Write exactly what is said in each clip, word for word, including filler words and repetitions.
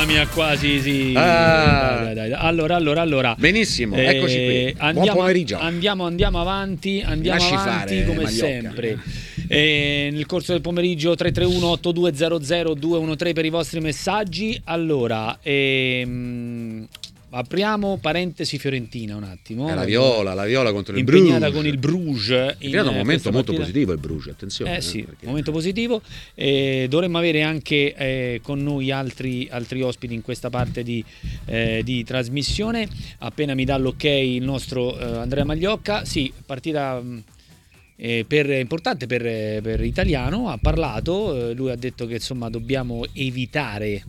mia, quasi sì. Ah. Dai, dai, dai. Allora, allora, allora. Benissimo, eh, eccoci qui. Andiamo, Buon pomeriggio. Andiamo, andiamo avanti, andiamo Lasci avanti fare, come Magliocca. sempre. Eh, nel corso del pomeriggio tre tre uno otto due zero zero due uno tre per i vostri messaggi. Allora, ehm, apriamo parentesi Fiorentina un attimo. Eh, la Viola, la Viola contro il impegnata Bruges. con il Bruges. È creato un in momento molto partita. positivo il Bruges, attenzione. Eh sì, perché... momento positivo. Eh, dovremmo avere anche eh, con noi altri, altri ospiti in questa parte di, eh, di trasmissione. Appena mi dà l'ok il nostro eh, Andrea Magliocca. Sì, partita mh, eh, per, importante per, per Italiano. Ha parlato, eh, lui ha detto che insomma dobbiamo evitare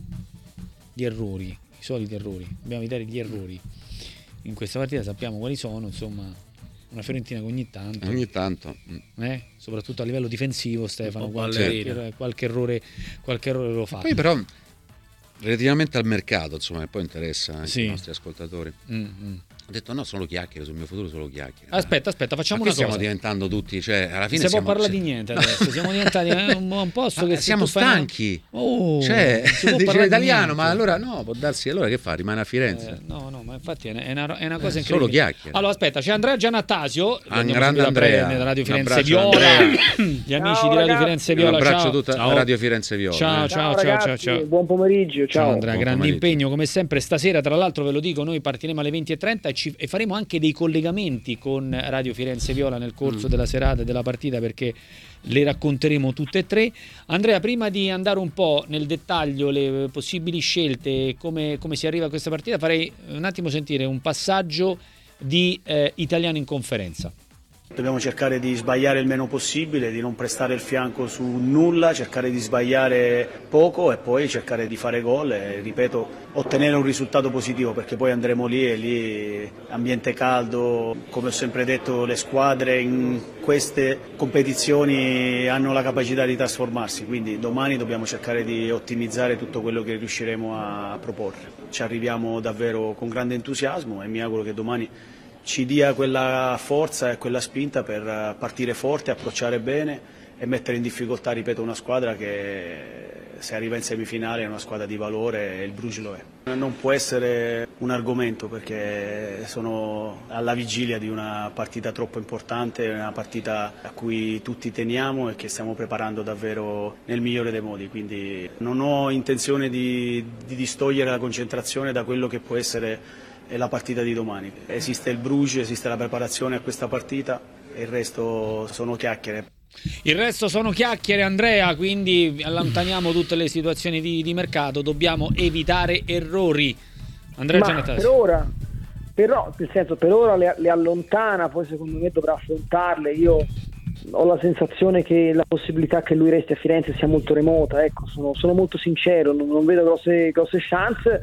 gli errori, i soliti errori. Dobbiamo evitare gli errori. In questa partita sappiamo quali sono, insomma. Una Fiorentina che ogni tanto, ogni tanto. Eh, soprattutto a livello difensivo, Stefano, qualche, ballerina. qualche errore, qualche errore lo fa. Poi però relativamente al mercato, insomma, che poi interessa anche Sì. i nostri ascoltatori. Mm-hmm. Ho detto no, solo chiacchiere, sul mio futuro solo chiacchiere. Aspetta, aspetta, facciamo Ma una cosa. stiamo diventando tutti, cioè alla fine non si siamo, può parlare se... di niente adesso, siamo diventati un, un posto che siamo stanchi. Una... Oh, cioè, dice l'italiano, ma allora allora no, può darsi, allora che fa? Rimane a Firenze? Eh, no, no, ma infatti è una, è una cosa eh, incredibile. Solo chiacchiere. Allora aspetta, c'è Andrea Giannattasio, un grande Andrea, da Radio Firenze un Viola, gli amici ciao, di Radio ragazzi. Firenze Viola. Un abbraccio ciao. a tutta ciao. Radio Firenze Viola. Ciao, eh. ciao, ciao, ciao, ragazzi, ciao, ciao. Buon pomeriggio, ciao. Ciao Andrea, Buon grande pomeriggio. impegno come sempre stasera, tra l'altro ve lo dico, noi partiremo alle venti e trenta e, ci, e faremo anche dei collegamenti con Radio Firenze Viola nel corso mm. della serata e della partita, perché le racconteremo tutte e tre. Andrea, prima di andare un po' nel dettaglio le possibili scelte, come, come si arriva a questa partita, farei un attimo sentire un passaggio di eh, Italiano in conferenza. Dobbiamo cercare di sbagliare il meno possibile, di non prestare il fianco su nulla, cercare di sbagliare poco e poi cercare di fare gol e, ripeto, ottenere un risultato positivo, perché poi andremo lì e lì ambiente caldo. Come ho sempre detto, le squadre in queste competizioni hanno la capacità di trasformarsi, quindi domani dobbiamo cercare di ottimizzare tutto quello che riusciremo a proporre. Ci arriviamo davvero con grande entusiasmo e mi auguro che domani ci dia quella forza e quella spinta per partire forte, approcciare bene e mettere in difficoltà, ripeto, una squadra che se arriva in semifinale è una squadra di valore e il Bruges lo è. Non può essere un argomento perché sono alla vigilia di una partita troppo importante, una partita a cui tutti teniamo e che stiamo preparando davvero nel migliore dei modi, quindi non ho intenzione di, di distogliere la concentrazione da quello che può essere è la partita di domani. Esiste il Bruges, esiste la preparazione a questa partita e il resto sono chiacchiere. Il resto sono chiacchiere, Andrea, quindi allontaniamo tutte le situazioni di, di mercato, dobbiamo evitare errori. Andrea Giannattasio. Per ora, però, nel senso, per ora le, le allontana, poi secondo me dovrà affrontarle. Io ho la sensazione che la possibilità che lui resti a Firenze sia molto remota, ecco, sono, sono molto sincero, non, non vedo grosse, grosse chance.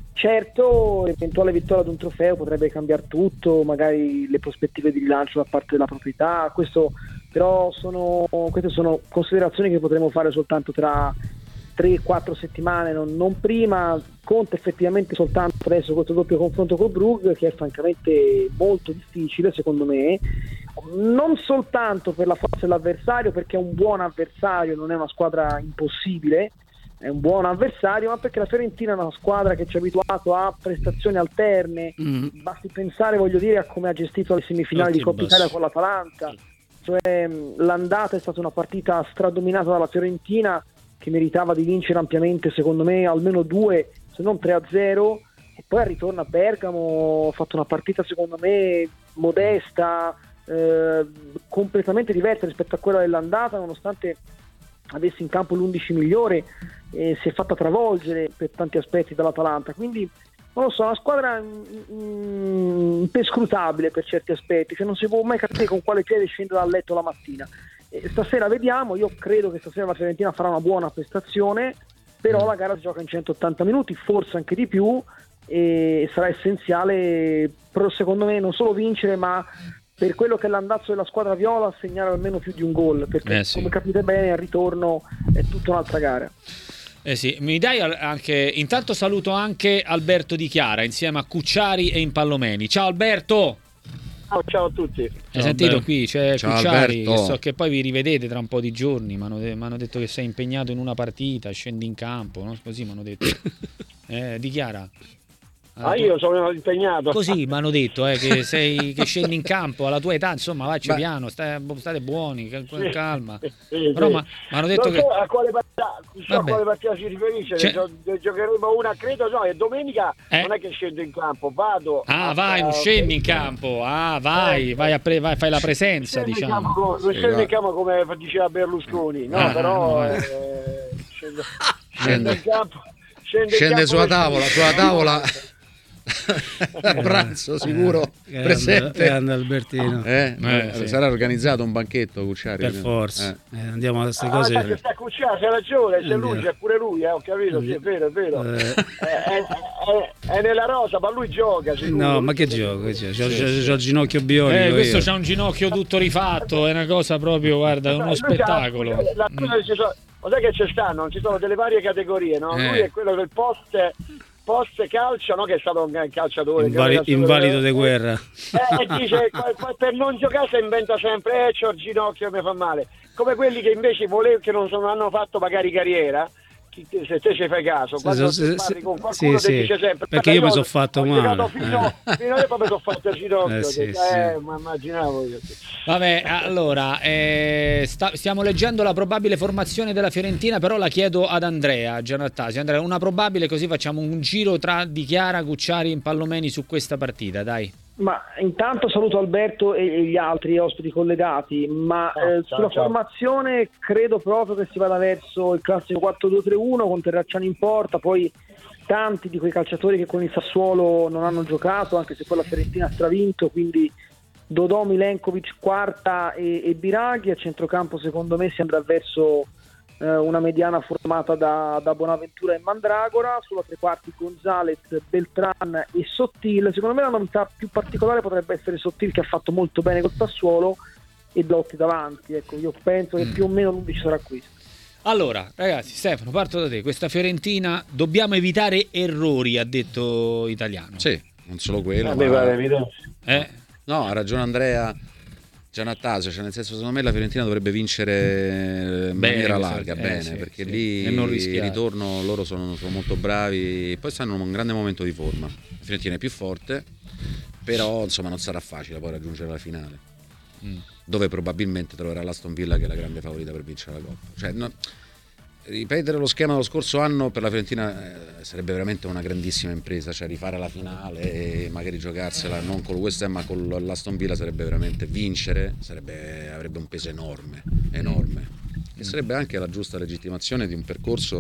Certo, l'eventuale vittoria di un trofeo potrebbe cambiare tutto, magari le prospettive di rilancio da parte della proprietà, questo però sono, queste sono considerazioni che potremo fare soltanto tra tre quattro settimane, non, non prima. Conta effettivamente soltanto adesso questo doppio confronto col Brugge, che è francamente molto difficile secondo me, non soltanto per la forza dell'avversario, perché è un buon avversario, non è una squadra impossibile, è un buon avversario, ma perché la Fiorentina è una squadra che ci ha abituato a prestazioni alterne. Mm. Basti pensare, voglio dire, a come ha gestito le semifinali Altri di Coppa Italia con l'Atalanta. Cioè, l'andata è stata una partita stradominata dalla Fiorentina, che meritava di vincere ampiamente, secondo me, almeno due, se non tre a zero, e poi al ritorno a Bergamo ha fatto una partita, secondo me, modesta, eh, completamente diversa rispetto a quella dell'andata, nonostante avesse in campo l'undici migliore, eh, si è fatta travolgere per tanti aspetti dall'Atalanta, quindi non lo so, una squadra mm, impescrutabile per certi aspetti, cioè non si può mai capire con quale piede scende dal letto la mattina. E stasera vediamo, io credo che stasera la Fiorentina farà una buona prestazione, però la gara si gioca in centottanta minuti, forse anche di più, e sarà essenziale, però secondo me non solo vincere, ma per quello che è l'andazzo della squadra viola segnare almeno più di un gol, perché eh sì. come capite bene al ritorno è tutta un'altra gara. Eh sì, mi dai anche, intanto saluto anche Alberto Di Chiara insieme a Cucciari e Impallomeni. Ciao Alberto! Ciao, ciao a tutti. Hai Ciao, sentito Alberto. qui? C'è Ciao, Cucciari, che Alberto. so che poi vi rivedete tra un po' di giorni. Mi hanno detto che sei impegnato in una partita, scendi in campo, no? Così mi hanno detto. Eh, dichiara. Alla Ah, tua- io sono impegnato. Così mi hanno detto eh, che, sei, che scendi in campo alla tua età, insomma, vacci Beh. piano, stai, state buoni, cal- Sì. calma. Sì, Però sì. mi hanno detto non che. so a quale partita, so a Vabbè. quale partita si riferisce, C'è- ne gio- ne giocheremo una, credo, no, e domenica Eh. non è che scendo in campo, vado. Ah, a- vai, non a- scendi in campo. Ah, vai, Eh. vai a pre- vai, fai la presenza, Scendo in diciamo. campo co- non Sì, scendo in guarda. campo come diceva Berlusconi, no, Ah, però no, eh. eh, scendo, Scende. scendo in campo. Scendo in Scende campo sulla per- tavola, sulla tavola. A pranzo sicuro Grande, presente. grande Albertino. Eh? Eh, sì. Sarà organizzato un banchetto, Cucciari? Per forza. Eh. Eh, andiamo a queste Ah, cose. perché sta Cucciari, c'è ragione, c'è lui, Andiamo. c'è pure lui, eh, ho capito, sì, è vero, è vero. Eh. È, è- è- è nella rosa, ma lui gioca. sicuro. No, ma che gioco? C'ho, c'ho- c'ho il ginocchio bionico. Eh, questo io. c'ha un ginocchio tutto rifatto, è una cosa proprio, guarda, è Sai, uno lui c'ha- spettacolo. la cosa che ci sono- lo sai che ci stanno? Ci sono delle varie categorie, no? Eh. Lui è quello del post, post calcio, no? Che è stato un calciatore. Invali- che- invalido di guerra. Eh, e dice, poi per non giocare si inventa sempre, eh, c'ho il ginocchio che mi fa male. Come quelli che invece volev- che non, sono, hanno fatto magari carriera, chi- se te ci fai caso, Sì, quando sì, ti sì, parli con sì, qualcuno sì, ti dice sempre perché io mi "Guarda, so fatto ho male". giocato fino, fino a dopo mi sono fatto il ginocchio. Eh, sì, eh, sì. ma immaginavo io. Vabbè, allora, eh, sta- stiamo leggendo la probabile formazione della Fiorentina, però la chiedo ad Andrea Giannattasio. Andrea, una probabile, così facciamo un giro tra Di Chiara, Cucciari e Pallomeni su questa partita, dai. Ma intanto saluto Alberto e e gli altri ospiti collegati, ma Ciao, eh, ciao, sulla ciao. formazione credo proprio che si vada verso il classico quattro due tre uno con Terracciano in porta, poi tanti di quei calciatori che con il Sassuolo non hanno giocato, anche se poi la Fiorentina ha stravinto, quindi Dodò, Milenkovic, Quarta e, e Biraghi. A centrocampo secondo me si andrà verso eh, una mediana formata da, da Bonaventura e Mandragora, sulla tre quarti Gonzalez, Beltran e Sottil. Secondo me la novità più particolare potrebbe essere Sottil, che ha fatto molto bene col Sassuolo, e Dotti davanti. Ecco, io penso che Mm. più o meno l'undici sarà questo. Allora, ragazzi, Stefano, parto da te. Questa Fiorentina, dobbiamo evitare errori, ha detto Italiano. Sì, non solo quello. A me ma- pare evidente. Eh? No, ha ragione Andrea Giannattasio, cioè nel senso, secondo me la Fiorentina dovrebbe vincere in Bene, maniera questo- larga, eh, bene, sì, perché sì. lì E non il rischiare. ritorno loro sono, sono molto bravi, poi stanno in un grande momento di forma. La Fiorentina è più forte, però insomma non sarà facile poi raggiungere la finale, Mm. dove probabilmente troverà l'Aston Villa che è la grande favorita per vincere la Coppa. Cioè, no, ripetere lo schema dello scorso anno per la Fiorentina eh, sarebbe veramente una grandissima impresa, cioè rifare la finale e magari giocarsela non con il West Ham ma con l'Aston Villa sarebbe veramente vincere, sarebbe, avrebbe un peso enorme, enorme, e sarebbe anche la giusta legittimazione di un percorso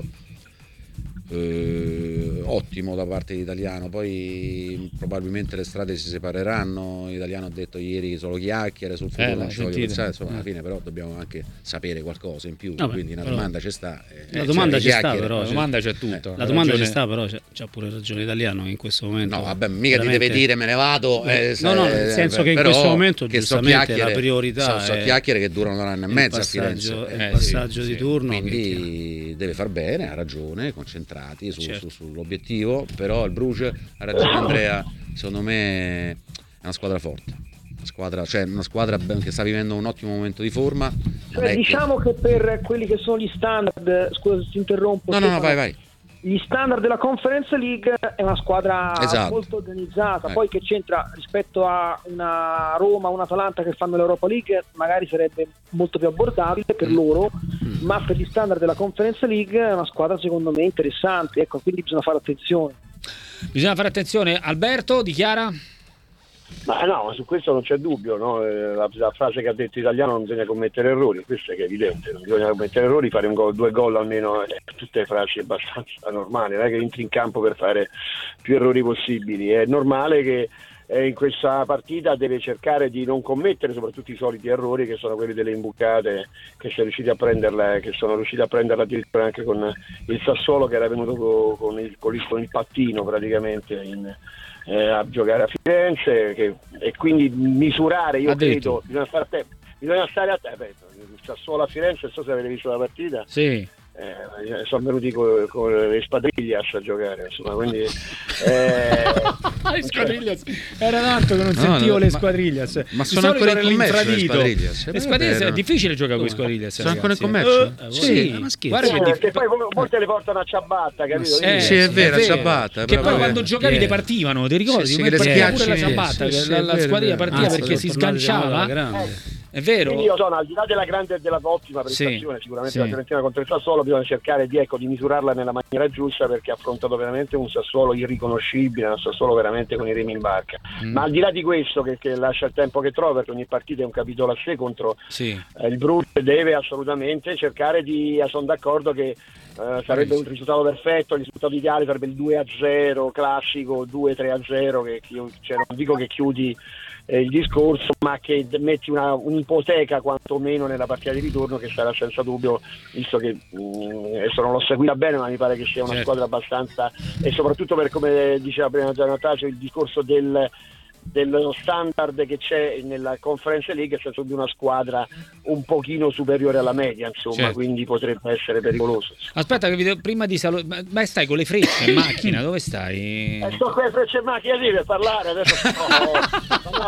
eh, ottimo da parte di Italiano. Poi probabilmente le strade si separeranno. Italiano ha detto ieri solo chiacchiere sul futuro, Eh, non l'ho ci voglio sentito. pensare, insomma, alla Eh. fine però dobbiamo anche sapere qualcosa in più, Vabbè, quindi una però- domanda ci sta, eh, La cioè, domanda le ci sta, chiacchiere- però, La cioè- domanda c'è tutta. La Ha domanda ragione- ci sta, però c'è, c'ha pure ragione Italiano in questo momento. No, vabbè, mica ti veramente- deve dire me ne vado. eh, No, no, se- nel senso che in però questo momento che so giustamente chiacchiere- la priorità so, so è chiacchiere che durano un anno e il mezzo a passaggio- Firenze. il Eh, passaggio sì, di sì. turno. che- Quindi deve far bene, ha ragione, concentrati su- Certo. su- sull'obiettivo, però il Bruges, ha ragione Andrea, secondo me è una squadra forte, una squadra, cioè una squadra ben- che sta vivendo un ottimo momento di forma. Non Cioè, è che- diciamo che per quelli che sono gli standard, scusa se ti interrompo, No, no, no, Stefano, vai, vai. gli standard della Conference League è una squadra Esatto. molto organizzata, Eh. poi che c'entra rispetto a una Roma, un Atalanta che fanno l'Europa League, magari sarebbe molto più abbordabile per Mm. loro, ma per gli standard della Conference League è una squadra secondo me interessante, ecco, quindi bisogna fare attenzione. Bisogna fare attenzione. Alberto, dichiara? Ma no, ma su questo non c'è dubbio, no? Eh, la, la frase che ha detto Italiano, non bisogna commettere errori, questo è che è evidente, non bisogna commettere errori, fare un gol, due gol almeno, eh, tutte frasi abbastanza normali, non è che entri in campo per fare più errori possibili, è normale che eh, in questa partita deve cercare di non commettere soprattutto i soliti errori che sono quelli delle imbucate, che si è riusciti a prenderla, che sono riusciti a prenderla addirittura anche con il Sassuolo, che era venuto co- con il, con il, con il pattino praticamente in, eh, a giocare a Firenze, che, e quindi misurare, io Addirittura. credo, bisogna, stare a te- bisogna stare a te, il Sassuolo a Firenze, non so se avete visto la partita, Sì. eh, sono venuti con, con le Squadriglias a giocare, insomma, quindi eh, le Squadriglias era tanto che non no, sentivo no, le Squadriglias, ma, ma sono ancora in commercio le Squadriglias, le Squadriglias è difficile giocare con le Squadriglias, sono ancora in commercio? Uh, sì, ma sì, guarda che, che poi molte le portano a ciabatta, capito? Eh, sì, è vero, a ciabatta, che poi quando giocavi te partivano, ti ricordi? Sì, sì, che le pure la ciabatta, la squadriglia partiva perché si sganciava. È vero. Quindi io sono al di là della grande e della ottima prestazione, sì, sicuramente sì. La Fiorentina contro il Sassuolo bisogna cercare di, ecco, di misurarla nella maniera giusta, perché ha affrontato veramente un Sassuolo irriconoscibile, un Sassuolo veramente con i remi in barca. Mm. Ma al di là di questo, che, che lascia il tempo che trova, perché ogni partita è un capitolo a sé contro sì. eh, il Brugge, deve assolutamente cercare di, sono d'accordo che Uh, sarebbe un risultato perfetto, il risultato ideale sarebbe il due a zero classico, due tre a zero, che, che io, cioè, non dico che chiudi eh, il discorso, ma che metti una, un'ipoteca quantomeno nella partita di ritorno, che sarà senza dubbio, visto che mh, adesso non l'ho seguita bene, ma mi pare che sia una certo. squadra abbastanza, e soprattutto per, come diceva prima Giannatasio, il discorso del dello standard che c'è nella Conference League, è senso di una squadra un pochino superiore alla media, insomma, certo. Quindi potrebbe essere pericoloso. Aspetta che video, prima di salutare, ma stai con le frecce in macchina, dove stai? Eh, sto con le frecce in macchina lì per parlare adesso, no, no,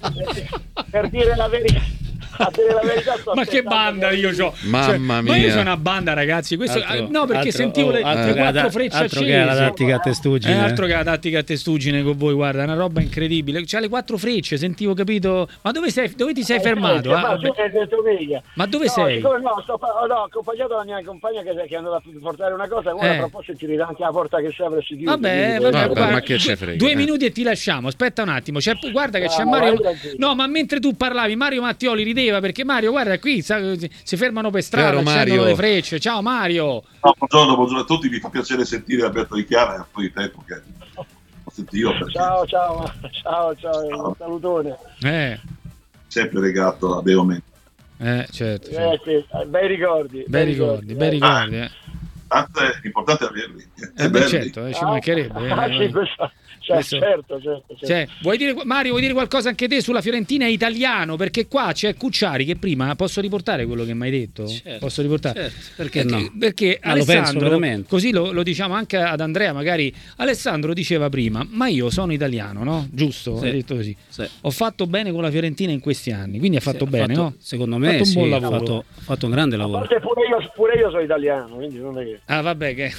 no, per dire la verità. A dire la verità, ma che banda io ho, mamma cioè, mia, ma io sono una banda, ragazzi, questo, altro, no perché altro, sentivo oh, le, altro le quattro da, frecce altro accese, che la tattica a testuggine, eh, altro che la tattica a testuggine con voi, guarda, è una roba incredibile, c'ha le quattro frecce, sentivo, capito, ma dove sei, dove ti sei eh, fermato? Eh, ah, ma, ma dove no, sei? Siccome, no, sto, ho accompagnato la mia compagna che, che è andata a portare una cosa, ora eh. tra poco si tira anche la porta che si apre, si chiude. Vabbè, vabbè, vabbè, guarda, ma che ce frega, due eh. minuti e ti lasciamo, aspetta un attimo, c'è, guarda che ah, c'è Mario, no, ma mentre tu parlavi Mario Mattioli rideva, perché Mario, guarda qui, sa, si fermano per strada, accendono le frecce. Ciao Mario. No, buongiorno, buongiorno a tutti, mi fa piacere sentire Alberto Di Chiara, è un po' di tempo che ho sentito. Perché... Ciao, ciao, ciao, ciao, ciao. Un salutone. Eh. Sempre legato a Beo Mendes. Eh, certo. Eh, sì. Bei ricordi. Bei ricordi, bei ricordi. Eh. Tanto è importante averli. Eh beh, certo, eh, ci mancherebbe. Ah, eh, sì, questo... Cioè, Questo... certo, certo, certo. Cioè, vuoi dire, Mario, vuoi dire qualcosa anche te sulla Fiorentina italiano? Perché qua c'è Cucciari che prima, posso riportare quello che mi hai detto? Certo, posso riportare? Certo, perché, perché no? Perché Ma Alessandro, lo penso così lo, lo diciamo anche ad Andrea, magari Alessandro diceva prima, ma io sono italiano, no? Giusto? Sì, hai detto così. Sì. Ho fatto bene con la Fiorentina in questi anni, quindi ha fatto sì, bene, fatto, no? Secondo me ha fatto un sì, buon ha lavoro. fatto, fatto un grande lavoro. Pure io, pure io sono italiano, quindi non è che... Ah, vabbè che...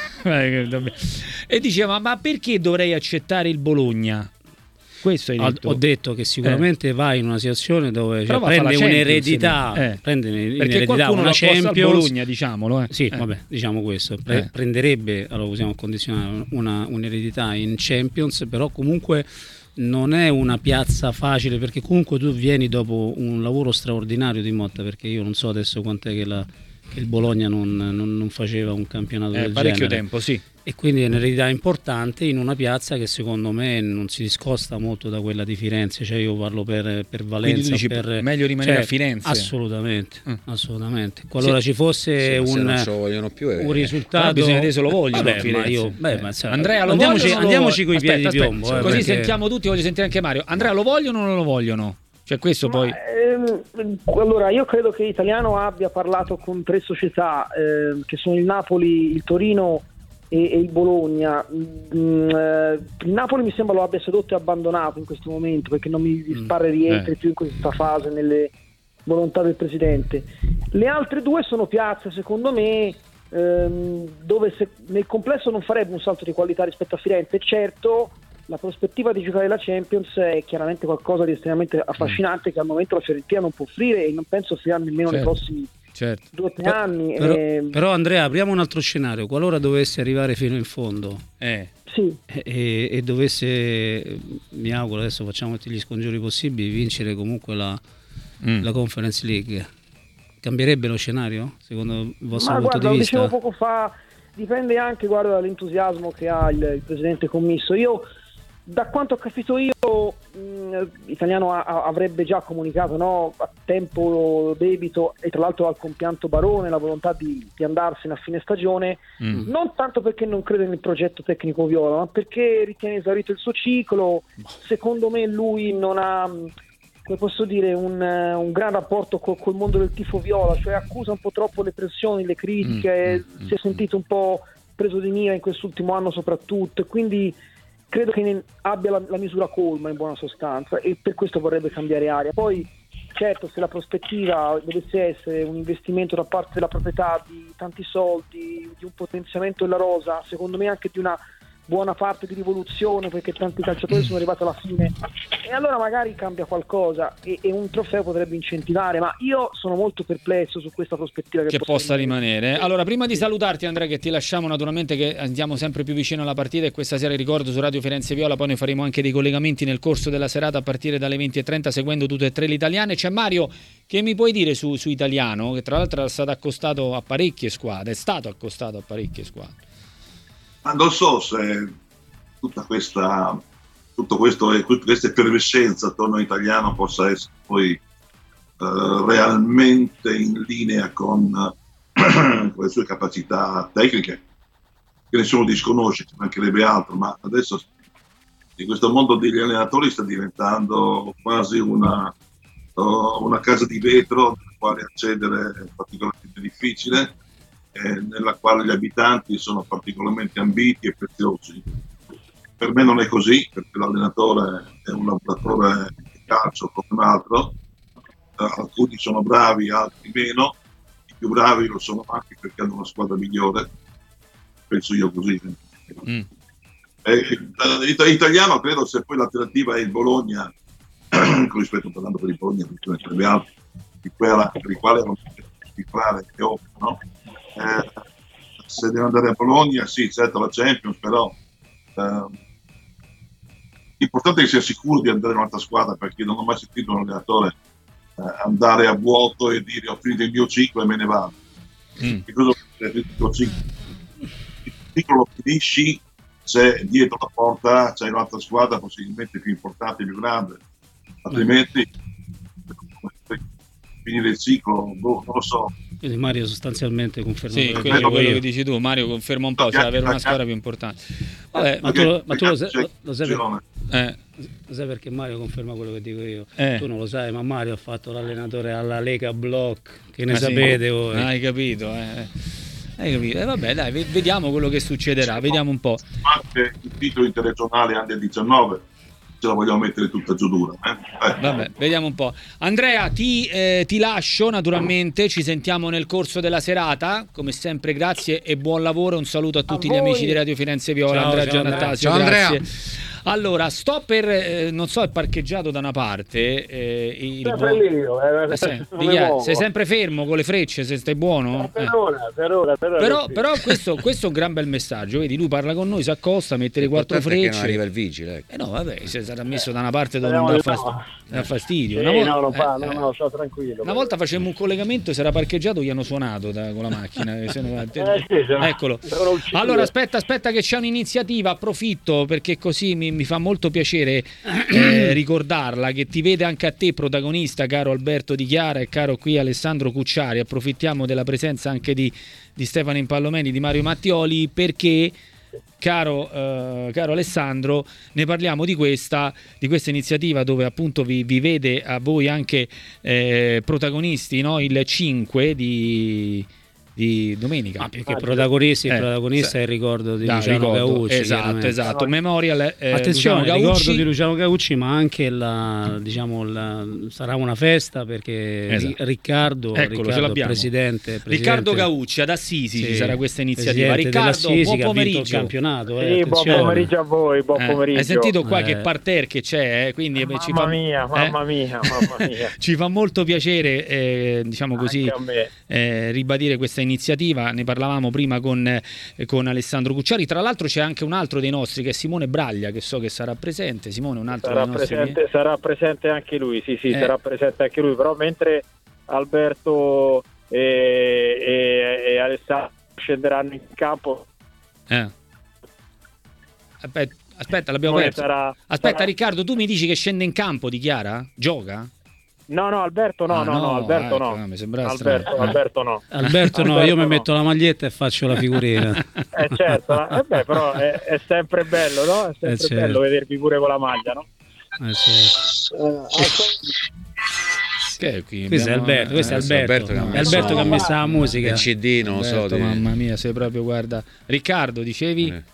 E diceva, ma perché dovrei accettare il Bologna? Questo hai detto. Ho detto che sicuramente eh. vai in una situazione dove cioè, prende un'eredità, eh. prende un'eredità, una Champions, Bologna, diciamolo. Eh. Sì, eh. vabbè, diciamo questo. Pre- eh. Prenderebbe, allora usiamo condizionare, una, un'eredità in Champions, però comunque non è una piazza facile, perché comunque tu vieni dopo un lavoro straordinario di Motta, perché io non so adesso quant'è che, la, che il Bologna non, non, non faceva un campionato eh, del parecchio genere. tempo, sì. E quindi è un'eredità importante in una piazza che secondo me non si discosta molto da quella di Firenze, cioè io parlo per, per Valenza, dici, per, meglio rimanere cioè, a Firenze. Assolutamente, mm. assolutamente. Qualora sì. ci fosse sì, un, se non più, eh. un risultato, però bisogna vedere se lo vogliono. Vabbè, ma io, beh, ma, cioè, Andrea, lo andiamoci, vogliono, andiamoci con i piedi aspetta, di piombo, aspetta, eh, così perché... sentiamo tutti, voglio sentire anche Mario. Andrea, lo vogliono o non lo vogliono? Cioè questo poi... Ma, ehm, allora io credo che Italiano abbia parlato con tre società eh, che sono il Napoli, il Torino e, e il Bologna. Mm, eh, il Napoli mi sembra lo abbia sedotto e abbandonato in questo momento, perché non mi pare rientri eh. più in questa fase nelle volontà del presidente. Le altre due sono piazze secondo me ehm, dove se, nel complesso non farebbe un salto di qualità rispetto a Firenze. Certo, la prospettiva di giocare la Champions è chiaramente qualcosa di estremamente affascinante, che al momento la Fiorentina non può offrire e non penso offrirà nemmeno certo, nei prossimi certo. due o tre anni. Però, eh... però Andrea, apriamo un altro scenario: qualora dovesse arrivare fino in fondo eh. sì. e, e dovesse, mi auguro, adesso facciamo tutti gli scongiuri possibili, vincere comunque la, mm. la Conference League, cambierebbe lo scenario secondo il vostro Ma punto guarda, di vista? Lo dicevo poco fa, dipende anche, guarda, dall'entusiasmo che ha il, il presidente commisso. Io, da quanto ho capito io, mh, Italiano a, avrebbe già comunicato, no, a tempo debito, e tra l'altro al compianto Barone, la volontà di, di andarsene a fine stagione, mm. non tanto perché non crede nel progetto tecnico viola, ma perché ritiene esaurito il suo ciclo. Secondo me lui non ha come posso dire, un, un gran rapporto col, col mondo del tifo viola, cioè accusa un po' troppo le pressioni, le critiche, mm, si è sentito un po' preso di mira in quest'ultimo anno soprattutto, e quindi credo che ne abbia la, la misura colma in buona sostanza, e per questo vorrebbe cambiare aria. Poi certo, se la prospettiva dovesse essere un investimento da parte della proprietà di tanti soldi, di un potenziamento della rosa, secondo me anche di una buona parte di rivoluzione, perché tanti calciatori sono arrivati alla fine, e allora magari cambia qualcosa e, e un trofeo potrebbe incentivare, ma io sono molto perplesso su questa prospettiva che, che possa rimanere. Allora, prima di salutarti, Andrea, che ti lasciamo, naturalmente che andiamo sempre più vicino alla partita, e questa sera, ricordo, su Radio Firenze Viola poi noi faremo anche dei collegamenti nel corso della serata a partire dalle venti e trenta, seguendo tutte e tre le italiane. C'è Mario, che mi puoi dire su, su Italiano, che tra l'altro è stato accostato a parecchie squadre, è stato accostato a parecchie squadre. Ma non so se tutta questa, tutto questo, questa effervescenza attorno all'italiano possa essere poi eh, realmente in linea con, con le sue capacità tecniche, che nessuno disconosce, ci mancherebbe altro, ma adesso in questo mondo degli allenatori sta diventando quasi una, uh, una casa di vetro nella quale accedere è particolarmente difficile, nella quale gli abitanti sono particolarmente ambiti e preziosi. Per me non è così, perché l'allenatore è un lavoratore di calcio come un altro, uh, alcuni sono bravi, altri meno, i più bravi lo sono anche perché hanno una squadra migliore, penso io così. Mm. Eh, eh, italiano credo, se poi l'alternativa è il Bologna, con rispetto parlando per il Bologna, di quella per il quale non si fare, è ovvio, no? Eh, se deve andare a Bologna, sì, certo la Champions, però eh, l'importante è che sia sicuro di andare in un'altra squadra, perché non ho mai sentito un allenatore eh, andare a vuoto e dire ho finito il mio ciclo e me ne vado. Mm. Che cosa vuol dire il tuo ciclo? Il ciclo lo finisci se dietro la porta c'è un'altra squadra possibilmente più importante e più grande, altrimenti mm. finire il ciclo, boh, non lo so. Quindi Mario sostanzialmente conferma sì, quello, quello, quello che dici tu. Mario conferma un po', cioè avere una squadra più importante. Vabbè, ma tu, lo, ma tu lo, sai, lo, lo, sai per, eh. lo sai perché Mario conferma quello che dico io? Eh. Tu non lo sai, ma Mario ha fatto l'allenatore alla Lega Block, che ne ah, sapete sì. voi? Hai capito, eh. Hai capito? Eh, vabbè, dai, vediamo quello che succederà, vediamo un po'. Anche il titolo interregionale under diciannove. Ce la vogliamo mettere tutta giù dura, eh? Eh. Vabbè, vediamo un po'. Andrea, ti, eh, ti lascio naturalmente, ci sentiamo nel corso della serata, come sempre grazie e buon lavoro, un saluto a tutti a gli amici di Radio Firenze Viola. Ciao, Andrea Giannattasio, ciao grazie. Andrea. Allora, sto per, eh, non so, è parcheggiato da una parte. Eh, il sempre buon... lì, eh, eh, sei, via, sei sempre fermo con le frecce, se stai buono. Eh, per ora, per ora, per ora però, però questo, questo è un gran bel messaggio, vedi, lui parla con noi, si accosta, mette le quattro frecce. Che non arriva il vigile. Ecco. Eh no, vabbè, si sarà messo da una parte dove non dà fastidio. Dà fastidio. Sì, una volta, no, non fa, eh, no, no, sto tranquillo. Una volta facemmo un collegamento, si era parcheggiato, gli hanno suonato da, con la macchina. eh, sì, eccolo. Allora, aspetta, aspetta che c'è un'iniziativa, approfitto perché così mi, mi fa molto piacere eh, ricordarla, che ti vede anche a te protagonista, caro Alberto Di Chiara e caro qui Alessandro Cucciari. Approfittiamo della presenza anche di, di Stefano Impallomeni, di Mario Mattioli, perché caro, eh, caro Alessandro, ne parliamo di questa, di questa iniziativa dove appunto vi, vi vede a voi anche eh, protagonisti, no? Il cinque di di domenica. Ma più che protagonisti, il eh, protagonista sì. è il ricordo di da, Luciano ricordo, Gaucci. Esatto, esatto. Memorial eh, attenzione, Luciano ricordo Gaucci. di Luciano Gaucci, ma anche la, diciamo, la, sarà una festa perché esatto. Riccardo, Eccolo, Riccardo presidente, presidente Riccardo Gaucci ad Assisi sì, ci sarà questa iniziativa. Riccardo, buon pomeriggio. Il campionato, eh, sì, buon pomeriggio a voi, buon eh, pomeriggio. Hai sentito qua eh. che parterre che c'è, eh, quindi mamma ci fa, mia, mamma eh? mia, mamma mia. Ci fa molto piacere, eh, diciamo così, eh, ribadire questa iniziativa. Ne parlavamo prima con, eh, con Alessandro Cucciari. Tra l'altro c'è anche un altro dei nostri che è Simone Braglia, che so che sarà presente. Simone, un altro sarà dei nostri presente, che... sarà presente anche lui, sì sì, eh. sarà presente anche lui, però mentre Alberto e, e, e Alessandro scenderanno in campo eh. aspetta, aspetta l'abbiamo perso sarà, aspetta sarà... Riccardo, tu mi dici che scende in campo, Di Chiara? Gioca? No, no, Alberto no, ah, no, no, no, Alberto ah, no. no. Mi sembra Alberto, strano. Alberto no. Alberto no, Alberto io mi no. metto la maglietta e faccio la figurina. Eh certo, eh beh, però è, è sempre bello, no? È sempre eh certo. bello vedervi pure con la maglia, no? Eh, sì. Eh, Che è qui? Questo è Abbiamo- Alberto, questo è eh, Alberto, Alberto che ha è messo- Alberto che ha messo la musica. il C D, non lo so. Alberto, di- mamma mia, sei proprio, guarda. Riccardo, dicevi? Eh.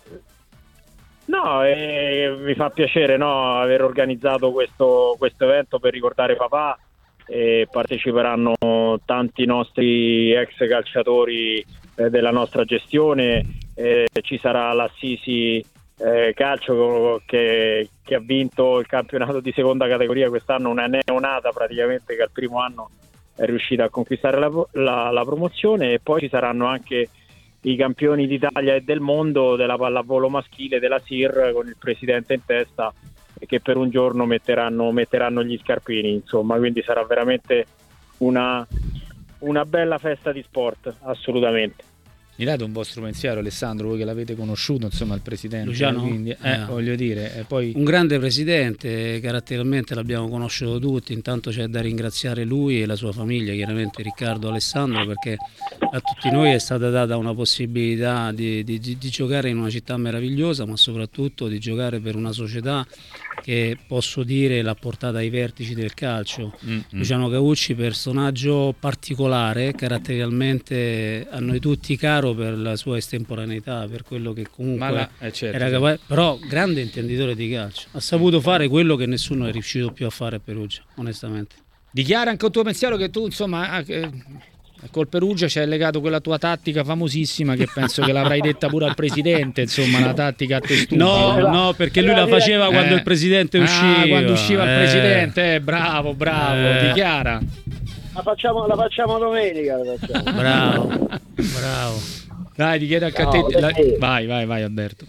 No, eh, mi fa piacere, no, aver organizzato questo, questo evento per ricordare papà. E parteciperanno tanti nostri ex calciatori eh, della nostra gestione. Eh, ci sarà l'Assisi eh, Calcio che, che ha vinto il campionato di seconda categoria quest'anno, una neonata praticamente che al primo anno è riuscita a conquistare la, la, la promozione, e poi ci saranno anche i campioni d'Italia e del mondo della pallavolo maschile della S I R con il presidente in testa, che per un giorno metteranno, metteranno gli scarpini, insomma, quindi sarà veramente una, una bella festa di sport, assolutamente. Mi date un vostro pensiero, Alessandro, voi che l'avete conosciuto, insomma, il presidente? Luciano? Quindi, eh, Eh. voglio dire, e poi... Un grande presidente, caratterialmente l'abbiamo conosciuto tutti, intanto c'è da ringraziare lui e la sua famiglia, chiaramente Riccardo, Alessandro, perché a tutti noi è stata data una possibilità di, di, di giocare in una città meravigliosa, ma soprattutto di giocare per una società che, posso dire, l'ha portata ai vertici del calcio. Mm, mm. Luciano Caucci, personaggio particolare, caratterialmente a noi tutti caro per la sua estemporaneità, per quello che comunque Ma la- eh, certo, era sì. capace, però grande intenditore di calcio, ha saputo fare quello che nessuno è riuscito più a fare a Perugia, onestamente. Dichiara anche un tuo pensiero che tu, insomma, a- eh, col Perugia c'è legato quella tua tattica famosissima che penso che l'avrai detta pure al presidente, insomma, la tattica a testudo. No, no, perché lui la faceva quando Eh. il presidente usciva. Ah, quando usciva il eh. presidente, eh, bravo, bravo, Eh. dichiara. La facciamo, la facciamo domenica. La facciamo. Bravo, bravo. Dai, dichiara anche No, a te. la- perché- Vai, vai, vai, Alberto.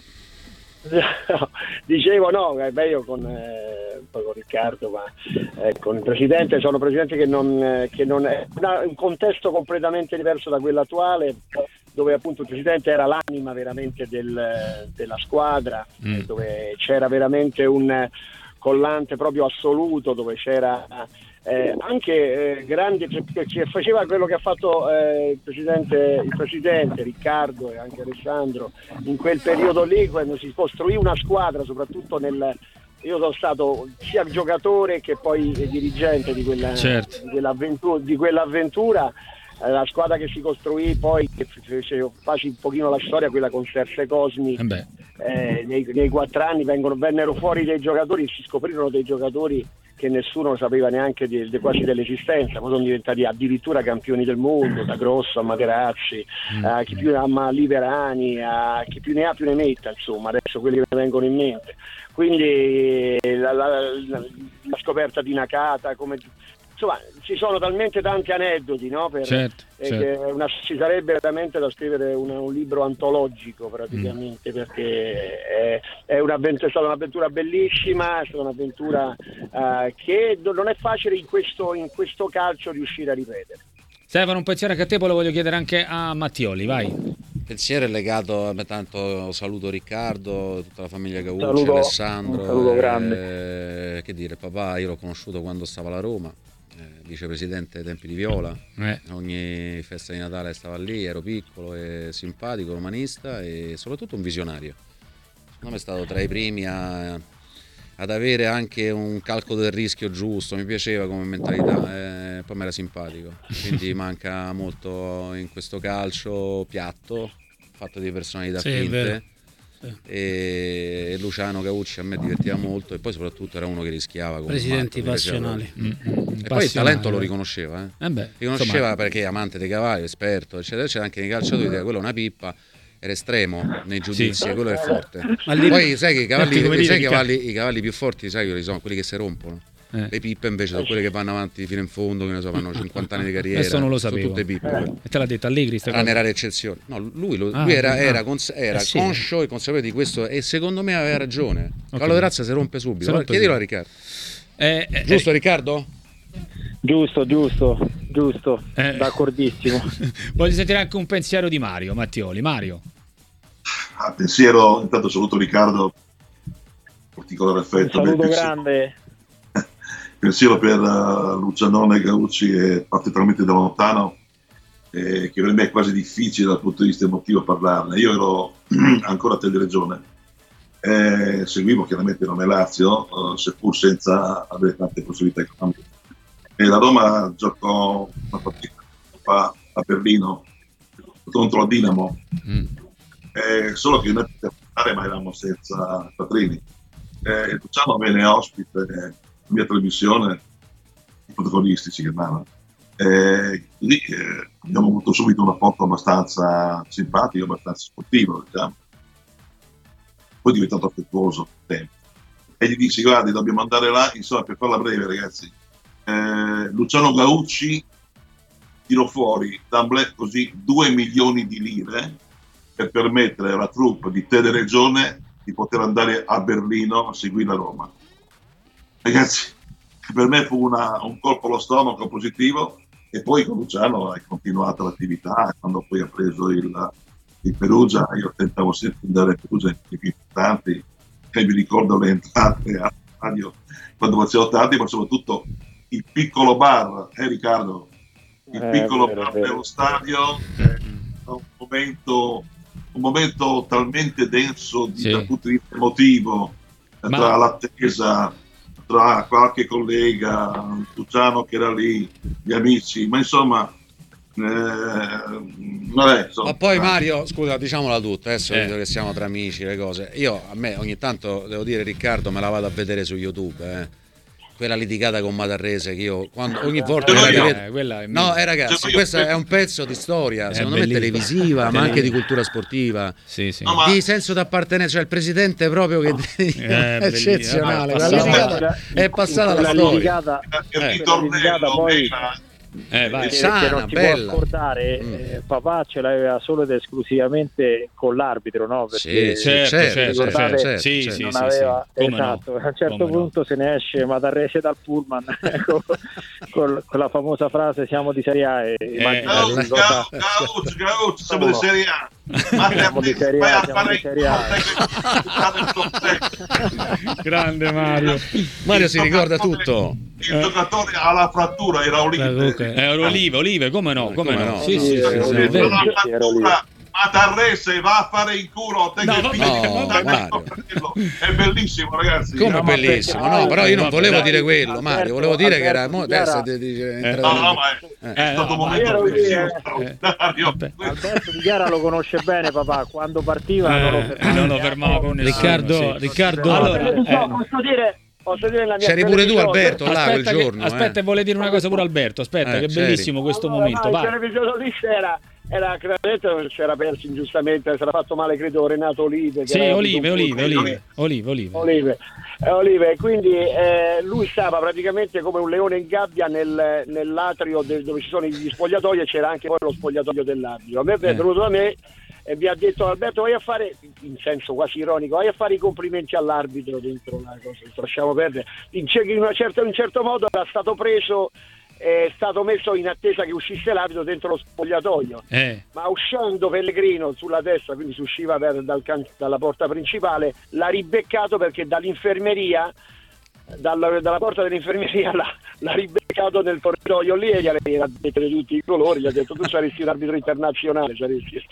No, dicevo no, eh, beh, io con, eh, poi con Riccardo, ma eh, con il presidente sono presidente che non, eh, che non è una- un contesto completamente diverso da quello attuale, dove appunto il presidente era l'anima veramente del- della squadra, Mm. eh, dove c'era veramente un eh, collante proprio assoluto, dove c'era eh, anche eh, grande, che faceva quello che ha fatto eh, il presidente, il presidente Riccardo e anche Alessandro in quel periodo lì, quando si costruì una squadra, soprattutto nel... Io sono stato sia giocatore che poi dirigente di quella, Certo. di quell'avventura, di quell'avventura. Eh, la squadra che si costruì poi, che fece facci un pochino la storia, quella con Serse Cosmi, Eh beh. eh, nei, nei quattro anni vengono, vennero fuori dei giocatori, si scoprirono dei giocatori che nessuno sapeva neanche di, di, quasi dell'esistenza, poi sono diventati addirittura campioni del mondo, da Grosso a Materazzi, Mm. a chi più a Liverani, a chi più ne ha più ne metta, insomma, adesso quelli che mi vengono in mente. Quindi la, la, la, la scoperta di Nakata, come, insomma, ci sono talmente tanti aneddoti, no? Per, Certo, eh, certo. che una, ci sarebbe veramente da scrivere un, un libro antologico praticamente, Mm. perché è, è, un'avventura, è stata un'avventura bellissima, è stata un'avventura eh, che non è facile in questo, in questo calcio riuscire a ripetere. Stefano, un pensiero anche a te, poi lo voglio chiedere anche a Mattioli, vai. Il pensiero è legato, a tanto saluto Riccardo, tutta la famiglia Caucci, Saluto- Alessandro. un saluto eh, grande. Che dire, papà io l'ho conosciuto quando stava alla Roma, eh, vicepresidente ai tempi di Viola. Eh. Ogni festa di Natale stava lì, ero piccolo e simpatico, romanista e soprattutto un visionario. Secondo me è stato tra i primi a, ad avere anche un calcolo del rischio giusto, mi piaceva come mentalità, eh, poi mi era simpatico, quindi manca molto in questo calcio piatto, fatto di personalità Sì, è finte. vero. Sì. E Luciano Caucci a me divertiva molto e poi soprattutto era uno che rischiava come Presidenti un matto, mi piaceva passionali. proprio. E poi il talento lo riconosceva, eh. Eh beh, riconosceva insomma, perché è amante dei cavalli, esperto, eccetera, eccetera, anche nei calciatori, diceva, quello è una pippa, era estremo nei giudizi, Sì. e quello è forte. Ma lì- Poi sai che i cavalli, Come dire, sai i Riccardo. cavalli, i cavalli più forti, sai quali sono? Quelli che si rompono. Eh. Le pippe invece sono quelle che vanno avanti fino in fondo, che ne so, fanno cinquanta anni di carriera. Questo non lo sono sapevo. tutte pippe. quelle. E te l'ha detto Allegri sta Tranne cosa? rare eccezioni. No, lui, lo- Ah, lui era, ah. era, cons- era Eh sì. conscio e consapevole di questo e secondo me aveva ragione. Il Ok. cavallo di razza si rompe subito. Si rompe Chiedilo a subito. Riccardo. Eh, eh, Giusto Riccardo? Giusto, giusto, giusto, Eh. d'accordissimo. voglio sentire anche un pensiero di Mario Mattioli. Mario. A pensiero, intanto saluto Riccardo, particolare Un affetto. saluto pensiero, grande. pensiero per uh, Lucianone Caucci è particolarmente da lontano, eh, che per me è quasi difficile dal punto di vista emotivo parlarne. Io ero ancora a Teleregione Eh, seguivo chiaramente Roma e Lazio, eh, seppur senza avere tante possibilità economiche. E la Roma giocò una partita a Berlino contro la Dinamo, mm. eh, solo che noi potevamo fare, ma eravamo senza Quattrini. Eh, Luciano venne ospite eh, mia trasmissione, i protagonisti si chiamavano. Eh, lì eh, abbiamo avuto subito un rapporto abbastanza simpatico, abbastanza sportivo, diciamo. Poi è diventato affettuoso tempo. E gli dissi: guardi, dobbiamo andare là, insomma, per farla breve, ragazzi. Eh, Luciano Gaucci tirò fuori d'amblè così due milioni di lire per permettere alla troupe di Teleregione di poter andare a Berlino a seguire la Roma. Ragazzi, per me fu una, un colpo allo stomaco positivo, e poi con Luciano è continuata l'attività. Quando poi ha preso il, il Perugia, io tentavo sempre di andare a Perugia in più importanti, e mi ricordo le entrate a radio quando facevo tardi, ma soprattutto il piccolo bar, eh Riccardo? Il piccolo eh, bar dello stadio, eh, un momento un momento talmente denso di, sì. dal punto di vista emotivo, ma... tra l'attesa, tra qualche collega, Luciano che era lì, gli amici, ma insomma, eh, vabbè, insomma. Ma poi Mario, scusa, diciamola tutta, adesso eh. che siamo tra amici, le cose, io a me ogni tanto devo dire, Riccardo, me la vado a vedere su YouTube, eh. Quella litigata con Matarrese, che io quando, ogni volta no, che no, vedo... eh, quella è no eh ragazzi, questo è un pezzo di storia, è secondo bellissimo. me televisiva, ma anche di cultura sportiva, sì, sì. No, ma... di senso d'appartenenza, cioè il presidente proprio che è eccezionale, la litigata è passata la storia, litigata, eh. il ritornello poi Eh, vai. che, Sana, che non si bella. può accordare, mm. eh, papà ce l'aveva solo ed esclusivamente con l'arbitro, no? sì, Perché certo, certo, ricordate, certo, sì, certo. sì, non sì, aveva, sì. Come esatto, no? a un certo Come punto no? se ne esce Matarrese dal pullman con, con, con la famosa frase "siamo di Serie A", e Eh, Gaucci, Gaucci, Gaucci, siamo di Serie A. Ma siamo di Serie A, siamo di Serie A. Grande Mario. Mario si ricorda tutto. Il giocatore alla frattura era Olive. Era Olive, Olive, come no, come, come no. no? Sì, sì, sì, Eh, sì, eh, è vero. La frattura, Matarrese va a fare in culo, te No, che vabbè, figlio, no, Mario. È bellissimo, ragazzi. Come No, ma bellissimo, perché- no, però io non vabbè, volevo dai, dire quello, Alberto, Mario, volevo dire che era mo, Alberto adesso ti dice, Eh. No, no, ma è, è Eh, stato no, un ma momento io- bellissimo, eh, straordinario. Alberto Di Chiara lo conosce bene, papà, quando partiva Eh, non lo eh, fermava, non lo fermava con nessuno. Riccardo, sì. Riccardo, Allora, No, eh, posso dire, posso dire la mia c'eri pure tu, televisione? Alberto, là quel aspetta, che, giorno, aspetta, eh. vuole dire una cosa pure Alberto. Aspetta, Eh, che c'eri. bellissimo questo Allora, momento. no, il Vai. televisionista era, era credo c'era perso ingiustamente, si era fatto male, credo, Renato Olive. che Sì, era Olive, un- Olive, Olive, Olive, Olive. Olive, eh, Olive, quindi eh, lui stava praticamente come un leone in gabbia nel, nell'atrio del- dove ci sono gli spogliatoi, e c'era anche poi lo spogliatoio dell'arbitro. A me è Eh. venuto da me e mi ha detto: Alberto, vai a fare, in senso quasi ironico, vai a fare i complimenti all'arbitro dentro la cosa, lasciamo perdere. In, ce- in, una certa, in un certo modo era stato preso, è stato messo in attesa che uscisse l'arbitro dentro lo spogliatoio, Eh. ma uscendo Pellegrino sulla destra, quindi si usciva per, dal can- dalla porta principale, l'ha ribeccato perché dall'infermeria, dalla, dalla porta dell'infermeria l'ha, l'ha ribeccato nel corridoio lì, e gli ha detto di tutti i colori, gli ha detto: tu saresti un arbitro internazionale, saresti.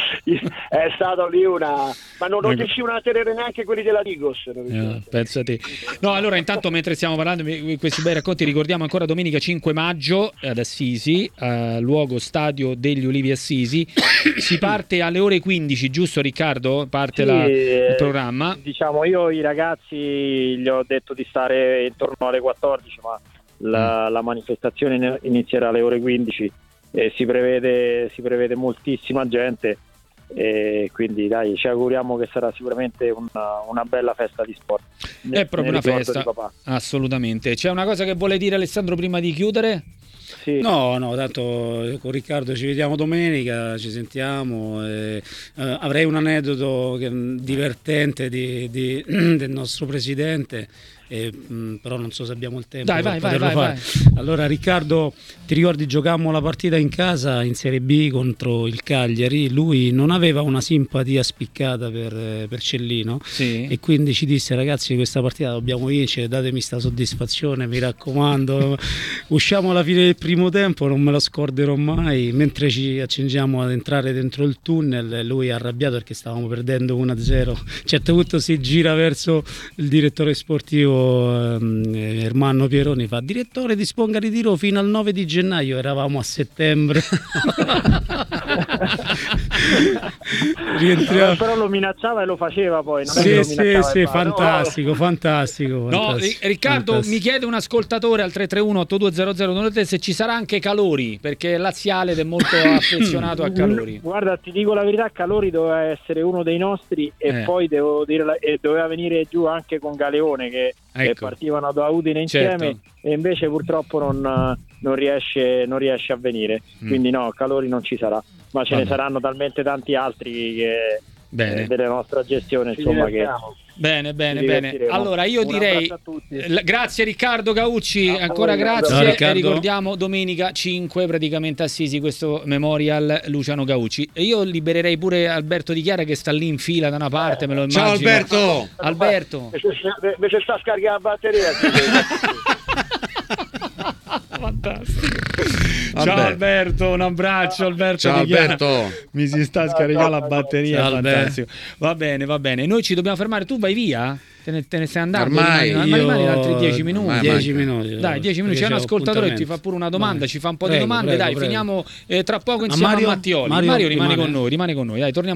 È stato lì una, ma non, non riuscivano a tenere neanche quelli della Digos. Eh, pensa te. No, allora intanto mentre stiamo parlando di questi bei racconti, ricordiamo ancora domenica cinque maggio ad Assisi, eh, luogo Stadio degli Ulivi Assisi. Si parte alle ore quindici, giusto Riccardo? Parte Sì, la, il eh, programma. Diciamo, io i ragazzi gli ho detto di stare intorno alle quattordici, ma la, la manifestazione inizierà alle ore quindici e si prevede, si prevede moltissima gente, e quindi dai, ci auguriamo che sarà sicuramente una, una bella festa di sport. È proprio una Nel ricordo festa, di papà. Assolutamente. C'è una cosa che vuole dire Alessandro prima di chiudere? Sì. No, no, tanto con Riccardo ci vediamo domenica, ci sentiamo. E, eh, avrei un aneddoto che, divertente di, di, del nostro presidente. eh, mh, però non so se abbiamo il tempo Dai, per vai, vai, poterlo vai, fare. Allora Riccardo, ti ricordi giocammo la partita in casa in Serie B contro il Cagliari, lui non aveva una simpatia spiccata per, per Cellino, sì. E quindi ci disse: ragazzi, questa partita dobbiamo vincere, datemi sta soddisfazione, mi raccomando. Usciamo alla fine del primo tempo, non me lo scorderò mai, mentre ci accingiamo ad entrare dentro il tunnel, lui è arrabbiato perché stavamo perdendo uno a zero. A un certo punto si gira verso il direttore sportivo ehm, Ermanno Pieroni, fa: direttore, disponga ritiro fino al nove di gennaio, eravamo a settembre. Rientriamo. Però lo minacciava e lo faceva poi, non sì, è che sì, lo sì, no, fantastico, fantastico, no, fantastico. Riccardo, fantastico. mi chiede un ascoltatore al tre tre uno otto due zero zero nove tre se ci sarà anche Calori, perché è laziale ed è molto affezionato a Calori. Guarda, ti dico la verità, Calori doveva essere uno dei nostri e eh. poi devo dire la, e doveva venire giù anche con Galeone che, ecco. che partivano da Udine insieme, certo. E invece purtroppo non, non, riesce, non riesce a venire, mm. quindi no, Calori non ci sarà, ma ce Vabbè. ne saranno talmente tanti altri che eh, della nostra gestione, insomma, che bene bene bene. Allora io un direi l- grazie Riccardo Gaucci, a ancora voi, grazie, no, e ricordiamo domenica cinque praticamente Assisi questo Memorial Luciano Gaucci, e io libererei pure Alberto Di Chiara che sta lì in fila da una parte, me lo immagino. Ciao Alberto. Alberto invece sta scaricando la batteria. Fantastico. Vabbè. Ciao Alberto, un abbraccio Alberto. Ciao Alberto. Mi si sta scaricando la batteria. Ciao, fantastico. Va bene, va bene. Noi ci dobbiamo fermare. Tu vai via? Te ne, te ne stai andando? Ormai rimani, io... rimani altri dieci minuti. dieci minuti. Dai, dieci minuti. C'è un ascoltatore che ti fa pure una domanda, Vai. ci fa un po' Prego, di domande. prego, Dai, prego. finiamo eh, tra poco A insieme Mario? a Mattioli. Mario Mario rimane rimane. con noi, rimane con noi. Dai, torniamo.